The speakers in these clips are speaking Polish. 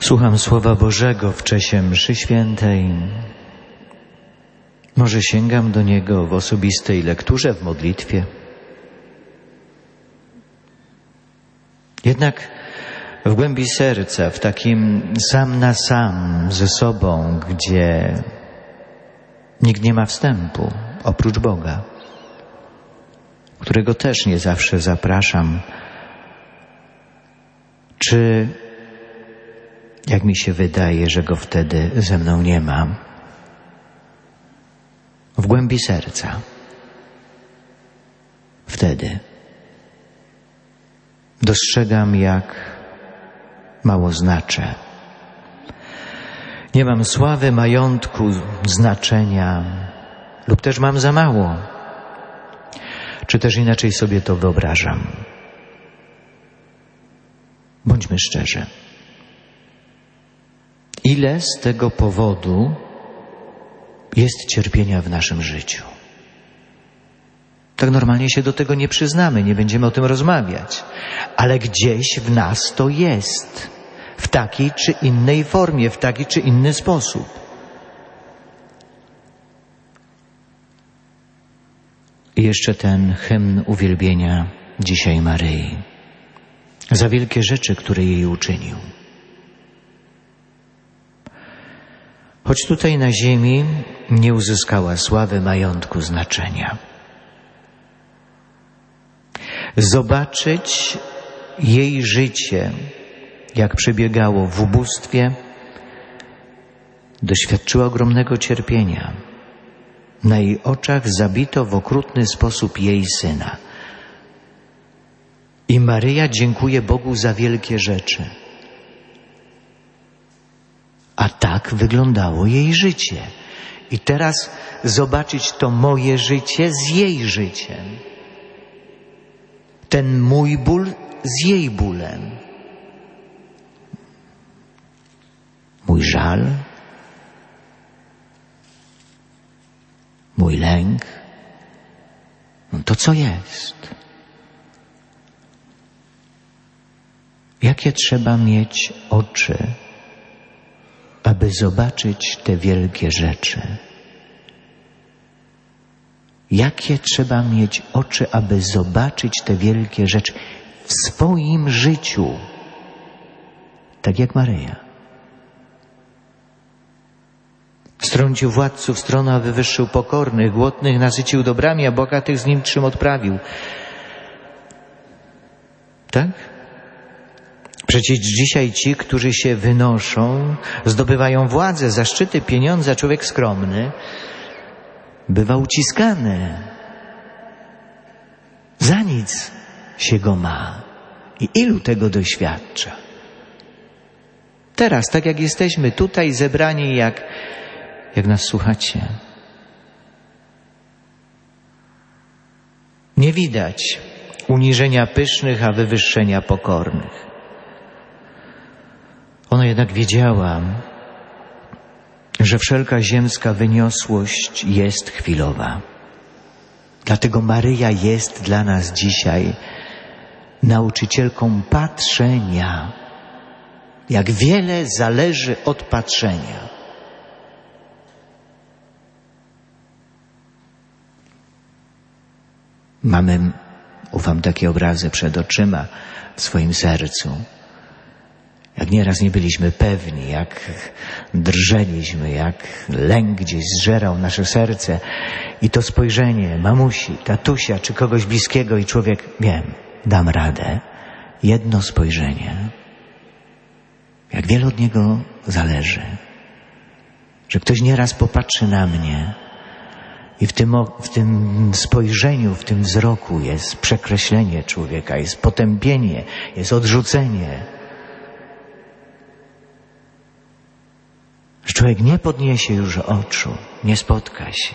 Słucham Słowa Bożego w czasie mszy świętej. Może sięgam do niego w osobistej lekturze, w modlitwie. Jednak w głębi serca, w takim sam na sam ze sobą, gdzie nikt nie ma wstępu oprócz Boga, którego też nie zawsze zapraszam, czy jak mi się wydaje, że go wtedy ze mną nie ma, w głębi serca, wtedy dostrzegam, jak mało znaczę. Nie mam sławy, majątku, znaczenia, lub też mam za mało, czy też inaczej sobie to wyobrażam. Bądźmy szczerzy. Ile z tego powodu jest cierpienia w naszym życiu? Tak normalnie się do tego nie przyznamy, nie będziemy o tym rozmawiać, ale gdzieś w nas to jest, w takiej czy innej formie, w taki czy inny sposób. I jeszcze ten hymn uwielbienia dzisiaj Maryi, za wielkie rzeczy, które jej uczynił. Choć tutaj na ziemi nie uzyskała sławy, majątku, znaczenia. Zobaczyć jej życie, jak przebiegało w ubóstwie, doświadczyła ogromnego cierpienia. Na jej oczach zabito w okrutny sposób jej syna. I Maryja dziękuje Bogu za wielkie rzeczy. A tak wyglądało jej życie. I teraz zobaczyć to moje życie z jej życiem. Ten mój ból z jej bólem. Mój żal, mój lęk. No to co jest? Jakie trzeba mieć oczy, aby zobaczyć te wielkie rzeczy? Jakie trzeba mieć oczy, aby zobaczyć te wielkie rzeczy w swoim życiu? Tak jak Maryja. Strącił władców stronę, a wywyższył pokornych, głodnych nasycił dobrami, a bogatych z nim czym odprawił. Tak? Przecież dzisiaj ci, którzy się wynoszą, zdobywają władzę, zaszczyty, pieniądze, a człowiek skromny bywa uciskany. Za nic się go ma. I ilu tego doświadcza? Teraz, tak jak jesteśmy tutaj zebrani, jak nas słuchacie. Nie widać uniżenia pysznych, a wywyższenia pokornych. Ona jednak wiedziała, że wszelka ziemska wyniosłość jest chwilowa. Dlatego Maryja jest dla nas dzisiaj nauczycielką patrzenia. Jak wiele zależy od patrzenia. Mamy, ufam, takie obrazy przed oczyma w swoim sercu. Jak nieraz nie byliśmy pewni, jak drżeliśmy, jak lęk gdzieś zżerał nasze serce i to spojrzenie mamusi, tatusia czy kogoś bliskiego i człowiek, wiem, dam radę. Jedno spojrzenie. Jak wiele od niego zależy. Że ktoś nieraz popatrzy na mnie i w tym spojrzeniu, w tym wzroku jest przekreślenie człowieka, jest potępienie, jest odrzucenie. Że człowiek nie podniesie już oczu, nie spotka się.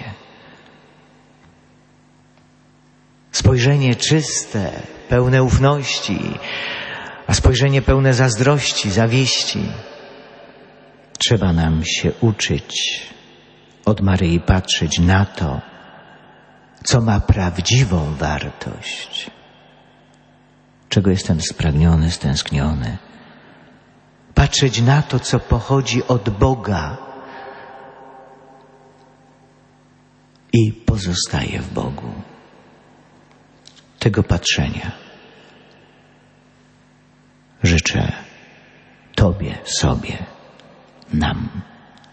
Spojrzenie czyste, pełne ufności, a spojrzenie pełne zazdrości, zawieści. Trzeba nam się uczyć od Maryi patrzeć na to, co ma prawdziwą wartość. Czego jestem spragniony, stęskniony? patrzeć na to, co pochodzi od Boga i pozostaje w Bogu. Tego patrzenia życzę Tobie, sobie, nam.